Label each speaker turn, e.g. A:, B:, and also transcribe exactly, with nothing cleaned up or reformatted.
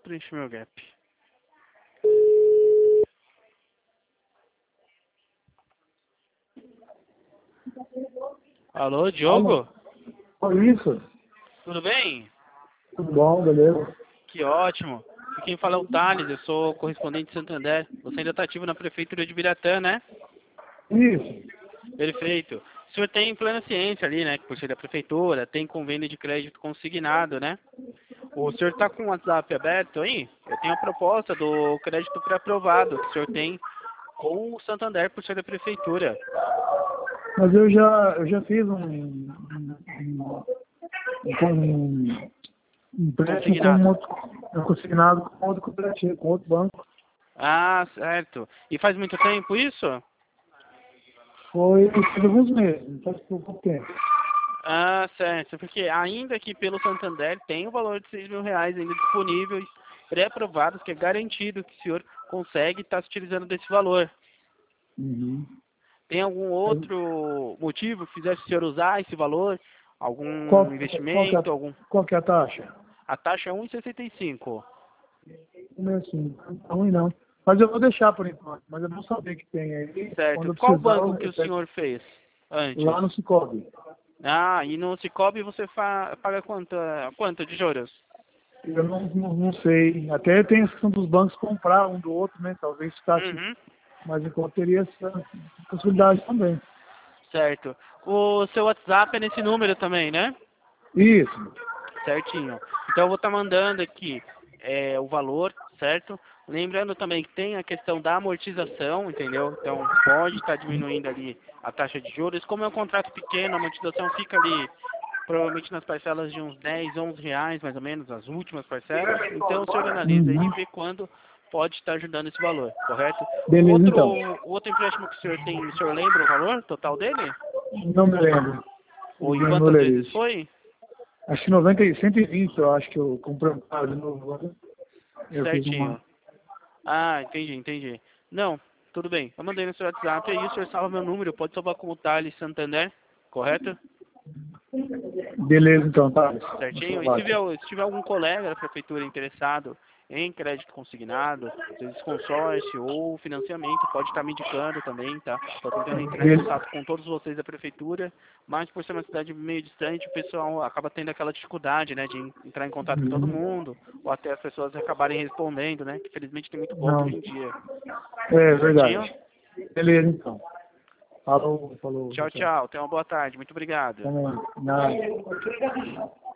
A: preencher meu gap. Alô, Diogo?
B: Alô, isso?
A: Tudo bem?
B: Tudo bom, beleza?
A: Que ótimo. E quem fala é o Thales, eu sou correspondente de Santander. Você ainda está ativo na Prefeitura de Biratã, né?
B: Isso.
A: Perfeito. O senhor tem plena ciência ali, né? Que por ser da Prefeitura, tem convênio de crédito consignado, né? O senhor está com o WhatsApp aberto aí? Eu tenho a proposta do crédito pré-aprovado que o senhor tem com o Santander por ser da Prefeitura.
B: Mas eu já, eu já fiz um, um, um, um, um empréstimo com um
A: Consignado.
B: outro, um consignado com outro cooperativo, com outro banco.
A: Ah, certo. E faz muito tempo isso?
B: Foi faz alguns meses, não faz pouco tempo.
A: Ah, certo. Porque ainda que pelo Santander tem o valor de seis mil reais ainda disponíveis, pré-aprovados, que é garantido que o senhor consegue estar se utilizando desse valor.
B: Uhum.
A: Tem algum outro motivo que fizesse o senhor usar esse valor?
B: Qual,
A: Algum
B: qual, que é,
A: investimento? Algum...
B: qual que é a taxa?
A: A taxa é um vírgula sessenta e cinco.
B: Não é assim, não é ruim não. Mas eu vou deixar por enquanto, mas eu vou saber que tem aí. Quando
A: Certo.
B: eu
A: Qual
B: precisar,
A: banco que
B: eu
A: o
B: pego
A: senhor fez antes?
B: lá no Cicobi.
A: Ah, e no Cicobi você fa... paga quanto, quanto de juros?
B: Eu não, não, não sei. Até tem a questão dos bancos comprar um do outro, né? Talvez ficasse.
A: Uhum.
B: Mas enquanto teria essa possibilidade também.
A: Certo. O seu WhatsApp é nesse número também, né?
B: Isso.
A: Certinho. Então eu vou estar mandando aqui é, o valor, certo? Lembrando também que tem a questão da amortização, entendeu? Então pode estar diminuindo ali a taxa de juros. Como é um contrato pequeno, a amortização fica ali provavelmente nas parcelas de uns dez, onze reais, mais ou menos, as últimas parcelas. Então o senhor analisa aí
B: Uhum.
A: e vê quando pode estar ajudando esse valor, correto? O
B: Beleza,
A: outro,
B: então.
A: o outro empréstimo que o senhor tem, o senhor lembra o valor total dele?
B: Não me lembro.
A: Ou em
B: Não
A: quantas vezes
B: lerei.
A: foi?
B: Acho que noventa e cento e vinte, eu acho que eu comprei um carro de novo agora. Eu fiz uma.
A: Certinho. Ah, entendi, entendi. Não, tudo bem. Eu mandei no seu WhatsApp aí, o senhor salva meu número, pode salvar como Thales Santander, correto?
B: Beleza, então, tá. Vou
A: Certinho? E
B: salvar
A: se
B: aqui.
A: tiver, se tiver algum colega da prefeitura interessado em crédito consignado, às vezes consórcio ou financiamento, pode estar me indicando também, tá? Estou tentando entrar em
B: Bel-
A: contato com todos vocês da prefeitura, mas por ser uma cidade meio distante, o pessoal acaba tendo aquela dificuldade, né, de entrar em contato com todo
B: Uhum.
A: mundo, ou até as pessoas acabarem respondendo, né, que felizmente tem muito golpe
B: Não.
A: hoje em dia.
B: É
A: Certinho?
B: verdade. Beleza, então. Falou, falou,
A: Tchau,
B: tchau.
A: tchau. Tenha uma boa tarde. Muito obrigado.
B: Também. Nada.